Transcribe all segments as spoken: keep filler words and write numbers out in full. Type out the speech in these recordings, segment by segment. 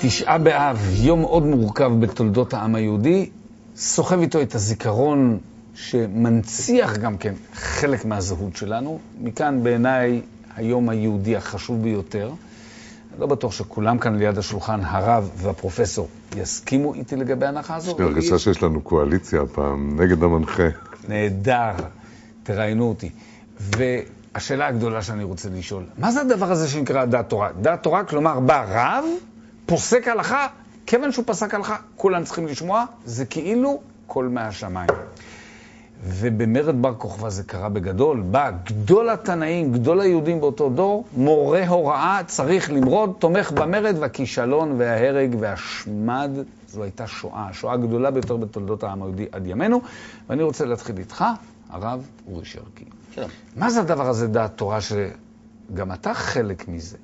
תשעה באב, יום מאוד מורכב בתולדות העם היהודי, סוחב איתו את הזיכרון שמנציח גם כן חלק מהזהות שלנו. מכאן בעיניי היום היהודי החשוב ביותר. אני לא בטוח שכולם כאן ליד השולחן, הרב והפרופסור, יסכימו איתי לגבי ההנחה הזו. יש לי הרגשה שיש לנו קואליציה פעם נגד המנחה. נהדר, תראיינו אותי. והשאלה הגדולה שאני רוצה לשאול, מה זה הדבר הזה שנקרא דעת תורה? דעת תורה, כלומר, בא רב, פוסק הלכה, כיוון שהוא פסק הלכה, כולם צריכים לשמוע, זה כאילו קול מהשמיים. ובמרד בר כוכבא זה קרה בגדול, בא גדול התנאים, גדול היהודים באותו דור, מורה הוראה, צריך למרוד, תומך במרד, והכישלון וההרג והשמד, זו הייתה שואה, השואה הגדולה ביותר בתולדות העם היהודי עד ימינו, ואני רוצה להתחיל איתך, הרב אורי שרקי. שלום. מה זה הדבר הזה דעת תורה שגם אתה חלק מזה?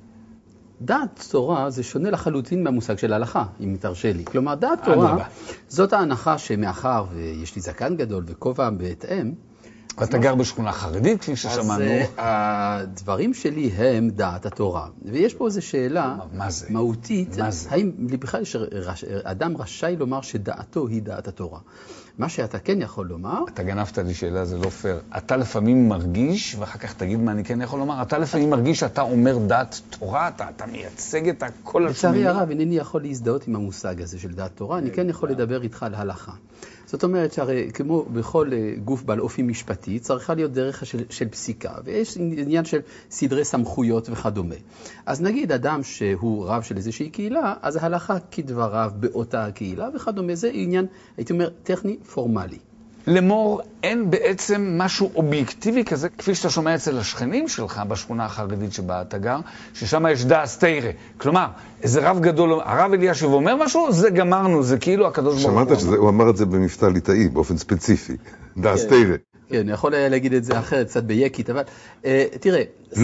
דעת תורה זה שונה לחלוטין מהמושג של ההלכה, אם תרשה לי. כלומר, דעת תורה, זאת ההנחה שמאחר ויש לי זקן גדול וכובע בהתאם. ואתה גר בשכונה חרדית, כפי ששמענו. אז הדברים שלי הם דעת התורה. ויש פה איזו שאלה מהותית, האם בכלל אדם רשאי לומר שדעתו היא דעת התורה? מה שאתה כן יכול לומר... אתה גנבת לי שאלה, זה לא פייר. אתה לפעמים מרגיש, ואחר כך תגיד מה אני כן יכול לומר, אתה לפעמים מרגיש שאתה אומר דעת תורה, אתה, אתה מייצג את הכל השמיני. לצערי הרב, אינני יכול להזדהות עם המושג הזה של דעת תורה, אני כן יכול לדבר איתך על הלכה. זאת אומרת שהרי כמו בכל גוף בעל אופי משפטי, צריכה להיות דרך של, של פסיקה, ויש עניין של סדרי סמכויות וכדומה. אז נגיד אדם שהוא רב של איזושהי קהילה, אז ההלכה כדבריו באותה הקהילה וכדומה, זה עניין, הייתי אומר, טכני פורמלי. למור, אין בעצם משהו אובייקטיבי כזה, כפי שאתה שומע אצל השכנים שלך בשכונה החרדית שבה אתה גר, ששם יש דאס תירא. כלומר, איזה רב גדול, הרב אלישיב אומר משהו, זה גמרנו, זה כאילו הקדוש ברוך הוא. שמעת שהוא אמר את זה במבטא ליטאי, באופן ספציפי. דאס תירא. כן, יכול היה להגיד את זה אחרת, קצת בייקית, אבל תראה...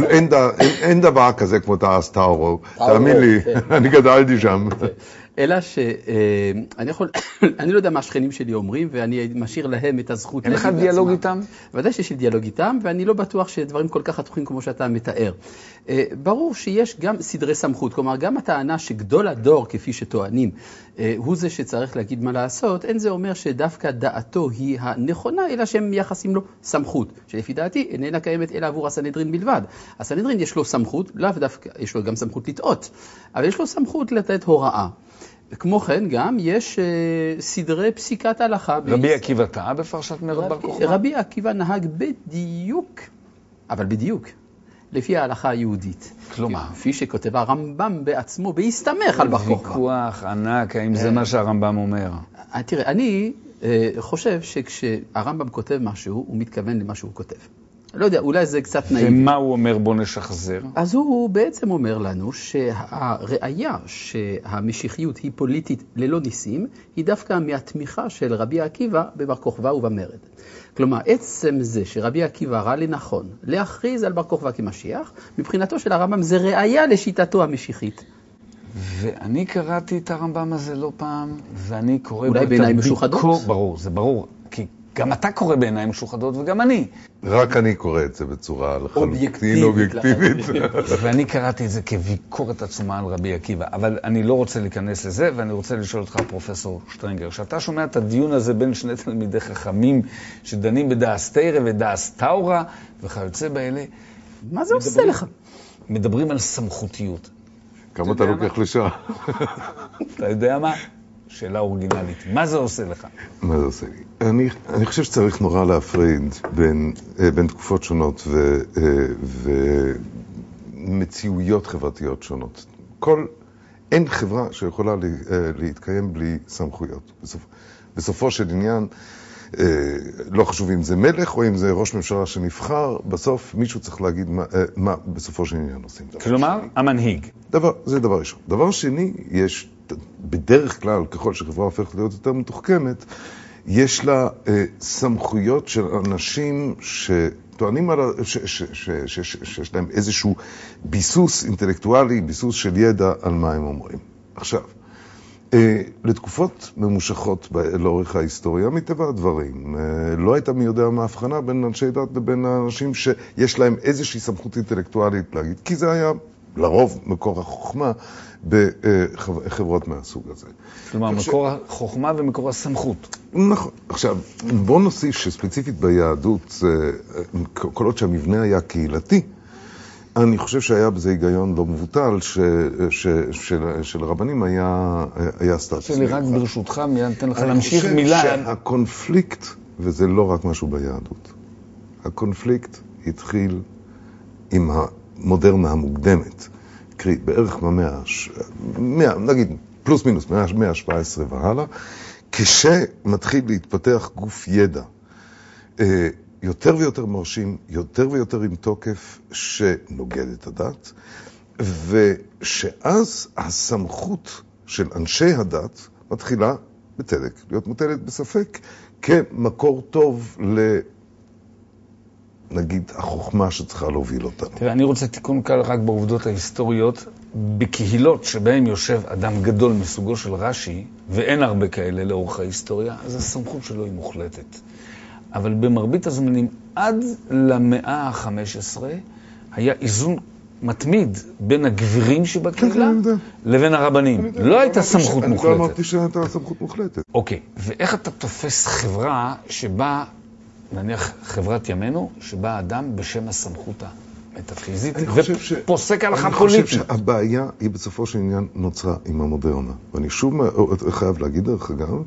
אין דבר כזה כמו דאס תאורו, תאמין לי, אני גדלתי שם. אלא שאני יכול, אני לא יודע מה השכנים שלי אומרים, ואני משאיר להם את הזכות. אין לך דיאלוג איתם? ודאי שיש לי דיאלוג איתם, ואני לא בטוח שדברים כל כך חתוכים כמו שאתה מתאר. ברור שיש גם סדרי סמכות, כלומר, גם הטענה שגדול הדור, כפי שטוענים, הוא זה שצריך להגיד מה לעשות, אין זה אומר שדווקא דעתו היא הנכונה, אלא שהם מייחסים לו סמכות, שלפי דעתי איננה קיימת אלא עבור הסנהדרין בלבד. הסנהדרין יש לו סמכות, לאו דווקא, יש לו גם סמכות לטעות, אבל יש לו סמכות לתת הוראה. כמו כן גם יש uh, סדרי פסיקת הלכה. רבי עקיבא טעה בפרשת מרד בר כוכבא? רבי עקיבא נהג בדיוק, אבל בדיוק, לפי ההלכה היהודית. כלומר? כפי שכותב הרמב"ם בעצמו, בהסתמך על בר כוכבא. ויכוח ענק, האם זה מה שהרמב"ם אומר? תראה, אני uh, חושב שכשהרמב"ם כותב משהו, הוא מתכוון למה שהוא כותב. לא יודע, אולי זה קצת נאיבי. ומה הוא אומר? בוא נשחזר. אז הוא בעצם אומר לנו שהראיה שהמשיחיות היא פוליטית ללא ניסים, היא דווקא מהתמיכה של רבי עקיבא בבר כוכבא ובמרד. כלומר, עצם זה שרבי עקיבא ראה לנכון להכריז על בר כוכבא כמשיח, מבחינתו של הרמב"ם זה ראיה לשיטתו המשיחית. ואני קראתי את הרמב"ם הזה לא פעם, ואני קורא... אולי בעיניים משוחדות? ברור, זה ברור. כי גם אתה קורא בעיניים משוחדות וגם אני. רק אני קורא את זה בצורה לחלוטין אובייקטיבית. ואני קראתי את זה כביקורת עצומה על רבי עקיבא, אבל אני לא רוצה להיכנס לזה, ואני רוצה לשאול אותך, פרופסור שטרנגר, שאתה שומע את הדיון הזה בין שני תלמידי חכמים שדנים בדאס תירא ודאס תאורא וכיוצא באלה. מה זה עושה לך? מדברים על סמכותיות. כמה אתה לוקח לשעה? אתה יודע מה? שאלה אורגינלית. מה זה עושה לך? מה זה עושה לי? אני, אני חושב שצריך נורא להפריד בין, בין תקופות שונות ו, ומציאויות חברתיות שונות. כל, אין חברה שיכולה להתקיים בלי סמכויות. בסופ, בסופו של עניין, לא חשוב אם זה מלך או אם זה ראש ממשלה שנבחר, בסוף מישהו צריך להגיד מה, מה בסופו של עניין עושים. כלומר, המנהיג. דבר, זה דבר ראשון. דבר שני, יש בדרך כלל, ככל שחברה הופכת להיות יותר מתוחכמת, יש לה אה, סמכויות של אנשים שטוענים על, ש, ש, ש, ש, ש, שיש להם איזשהו ביסוס אינטלקטואלי, ביסוס של ידע על מה הם אומרים. עכשיו, אה, לתקופות ממושכות לאורך ההיסטוריה, מטבע הדברים, אה, לא הייתה מי יודע מה ההבחנה בין אנשי דת ובין האנשים שיש להם איזושהי סמכות אינטלקטואלית להגיד, כי זה היה לרוב מקור החוכמה בחברות מהסוג הזה. כלומר, מקור החוכמה ומקור הסמכות. נכון. עכשיו, בוא נוסיף שספציפית ביהדות, כל עוד שהמבנה היה קהילתי, אני חושב שהיה בזה היגיון לא מבוטל, ש, ש, של, של רבנים היה, היה סטטוס. שלי, רק ברשותך, מיד נתן לך להמשיך מילה. אני חושב שהקונפליקט, וזה לא רק משהו ביהדות, הקונפליקט התחיל עם המודרנה המוקדמת, קרי, בערך במאה, נגיד, פלוס מינוס, מאה ה-שבע עשרה והלאה, כשמתחיל להתפתח גוף ידע, יותר ויותר מרשים, יותר ויותר עם תוקף שנוגד את הדת, ושאז הסמכות של אנשי הדת מתחילה בצדק, להיות מוטלת בספק, כמקור טוב ל... נגיד, החוכמה שצריכה להוביל אותנו. תראה, אני רוצה תיקון קל רק בעובדות ההיסטוריות. בקהילות שבהם יושב אדם גדול מסוגו של רש"י, ואין הרבה כאלה לאורך ההיסטוריה, אז הסמכות שלו היא מוחלטת. אבל במרבית הזמנים, עד למאה ה-חמש עשרה, היה איזון מתמיד בין הגבירים שבקהילה לבין הרבנים. לא הייתה סמכות מוחלטת. אני לא אמרתי שהייתה סמכות מוחלטת. אוקיי, ואיך אתה תופס חברה שבה, נניח חברת ימינו, שבה אדם בשם הסמכות המטאפיזית, ופוסק הלכה פוליטית? אני חושב שהבעיה היא בסופו של עניין נוצרה עם המודרנה. ואני שוב חייב להגיד דרך אגב,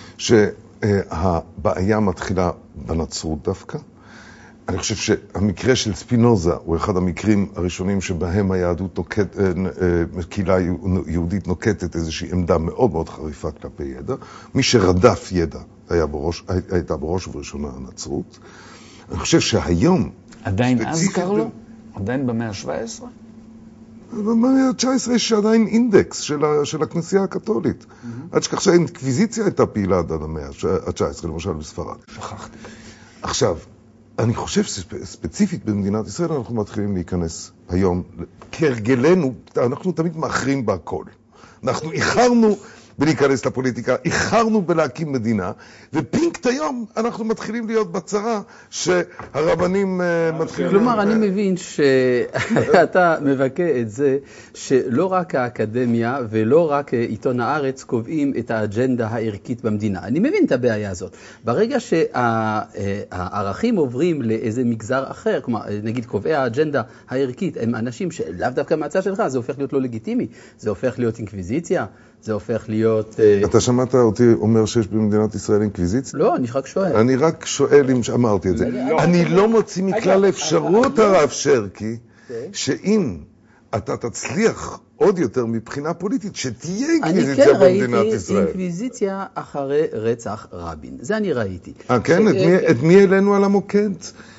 שהבעיה מתחילה בנצרות דווקא. אני חושב שהמקרה של ספינוזה הוא אחד המקרים הראשונים שבהם היהדות נוקט, קהילה יהודית נוקטת איזושהי עמדה מאוד מאוד חריפה כלפי ידע. מי שרדף ידע היה בראש, הייתה בראש ובראשונה הנצרות. אני חושב שהיום... עדיין אז קראו לו? עדיין במאה ה-שבע עשרה? במאה ה-תשע עשרה יש עדיין אינדקס של, ה, של הכנסייה הקתולית. Mm-hmm. עד שכך שהאינקוויזיציה הייתה פעילה עד המאה ה-תשע עשרה, למשל בספרד. שכחתי. עכשיו, אני חושב שספציפית במדינת ישראל אנחנו מתחילים להיכנס היום, כהרגלנו, אנחנו תמיד מאחרים בהכל. אנחנו איחרנו בלהיכנס לפוליטיקה, איחרנו בלהקים מדינה, ופינקט היום אנחנו מתחילים להיות בצרה שהרבנים מתחילים... כלומר, אני מבין שאתה מבקה את זה שלא רק האקדמיה ולא רק עיתון הארץ קובעים את האג'נדה הערכית במדינה. אני מבין את הבעיה הזאת. ברגע שהערכים עוברים לאיזה מגזר אחר, כלומר, נגיד קובעי האג'נדה הערכית, הם אנשים שלאו דווקא מהצד שלך, זה הופך להיות לא לגיטימי, זה הופך להיות אינקוויזיציה, זה הופך להיות... אתה שמעת אותי אומר שיש במדינת ישראל אינקוויזיציה? לא, אני רק שואל. אני רק שואל אם אמרתי את זה. אני לא מוציא מכלל האפשרות, הרב שרקי, שאם אתה תצליח עוד יותר מבחינה פוליטית, שתהיה אינקוויזיציה במדינת ישראל. אני כן ראיתי אינקוויזיציה אחרי רצח רבין. זה אני ראיתי. אה, כן? את מי העלינו על המוקד?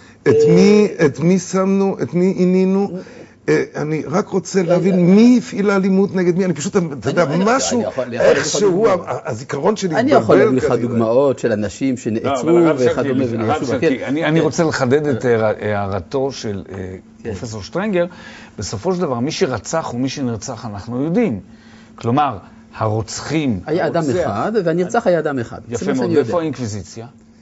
את מי שמנו? את מי עינינו? אני רק רוצה להבין מי הפעיל האלימות נגד מי, אני פשוט, אתה יודע, משהו, איכשהו, הזיכרון שלי... אני יכול להביא לך דוגמאות של אנשים שנעצרו וכדומה ונעשו בכלא. אני רוצה לחדד את הערתו של פרופסור שטרנגר. בסופו של דבר, מי שרצח ומי שנרצח אנחנו יודעים. כלומר, הרוצחים... היה אדם אחד והנרצח היה אדם אחד. יפה מאוד, ואיפה האינקוויזיציה?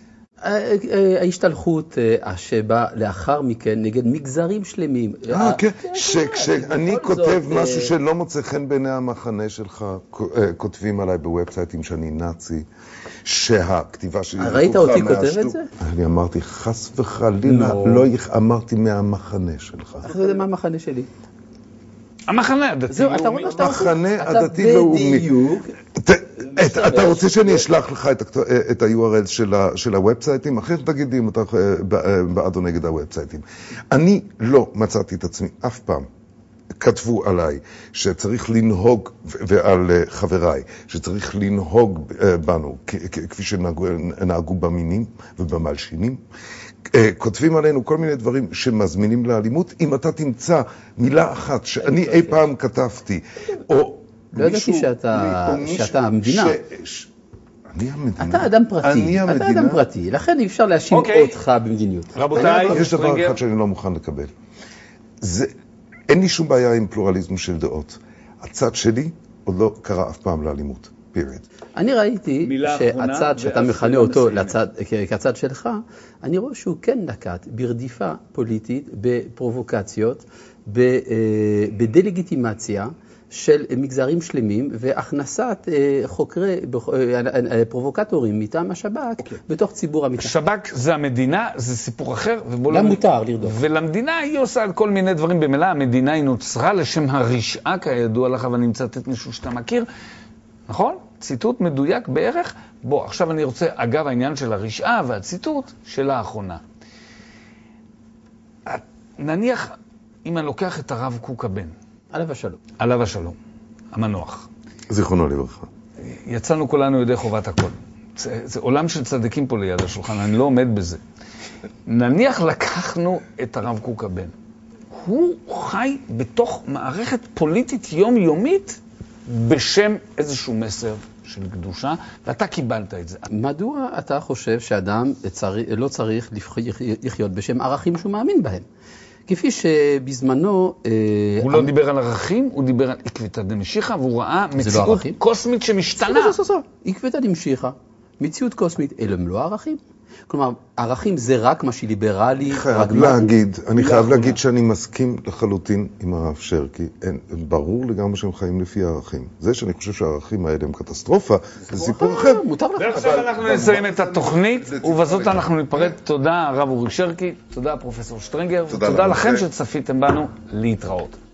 ההשתלחות שבאה לאחר מכן נגד מגזרים שלמים. אה, כן. שכשאני כותב משהו שלא מוצא חן בעיני המחנה שלך, כותבים עליי בוובסייטים שאני נאצי, שהכתיבה שלי... ראית אותי כותב את זה? אני אמרתי, חס וחלילה, לא אמרתי מהמחנה שלך. איך זה יודע מה המחנה שלי? המחנה הדתי-לאומי. מחנה הדתי-לאומי. אתה רוצה שאני אשלח לך את ה-יו אר אל של הוובסייטים? אחרי תגיד לי אם אתה בעד או נגד הוובסייטים. אני לא מצאתי את עצמי אף פעם. כתבו עליי שצריך לנהוג, ועל חבריי, שצריך לנהוג בנו כפי שנהגו במינים ובמלשינים. כותבים עלינו כל מיני דברים שמזמינים לאלימות. אם אתה תמצא מילה אחת שאני אי פעם כתבתי, או לא ידעתי שאתה המדינה. אני המדינה. אתה אדם פרטי. אתה אדם פרטי. לכן אי אפשר להאשים אותך במדיניות. רבותיי, יש דבר אחד שאני לא מוכן לקבל. אין לי שום בעיה עם פלורליזם של דעות. הצד שלי עוד לא קרא אף פעם לאלימות. period. אני ראיתי שהצד שאתה מכנה אותו לצד, כצד שלך, אני רואה שהוא כן נקט ברדיפה פוליטית, בפרובוקציות, בדלגיטימציה של מגזרים שלמים, והכנסת חוקרי, פרובוקטורים מטעם השב"כ בתוך ציבור המתנחלים. שב"כ זה המדינה, זה סיפור אחר. לה מותר לרדוף. ולמדינה היא עושה על כל מיני דברים במילא. המדינה היא נוצרה לשם הרשעה, כידוע לך, ואני מצטט מישהו שאתה מכיר. נכון? ציטוט מדויק בערך. בוא, עכשיו אני רוצה, אגב, העניין של הרשעה והציטוט של האחרונה. נניח, אם אני לוקח את הרב קוק הבן. עליו השלום. עליו השלום, המנוח. זיכרונו לברכה. יצאנו כולנו ידי חובת הכל. זה, זה עולם של צדיקים פה ליד השולחן, אני לא עומד בזה. נניח לקחנו את הרב קוק הבן. הוא חי בתוך מערכת פוליטית יומיומית בשם איזשהו מסר של קדושה, ואתה קיבלת את זה. מדוע אתה חושב שאדם צריך, לא צריך לחיות בשם ערכים שהוא מאמין בהם? כפי שבזמנו... הוא לא דיבר על ערכים, הוא דיבר על עקבתא דמשיחא, והוא ראה מציאות קוסמית שמשתנה. עקבתא דמשיחא, מציאות קוסמית, אלה הם לא ערכים. כלומר, ערכים זה רק מה שליברלי, חייב להגיד, אני חייב להגיד שאני מסכים לחלוטין עם הרב שרקי. ברור לגמרי שהם חיים לפי הערכים. זה שאני חושב שהערכים האלה הם קטסטרופה, זה סיפור אחר. ועכשיו אנחנו נסיים את התוכנית, ובזאת אנחנו ניפרד. תודה הרב אורי שרקי, תודה פרופסור שטרנגר, ותודה לכם שצפיתם בנו. להתראות.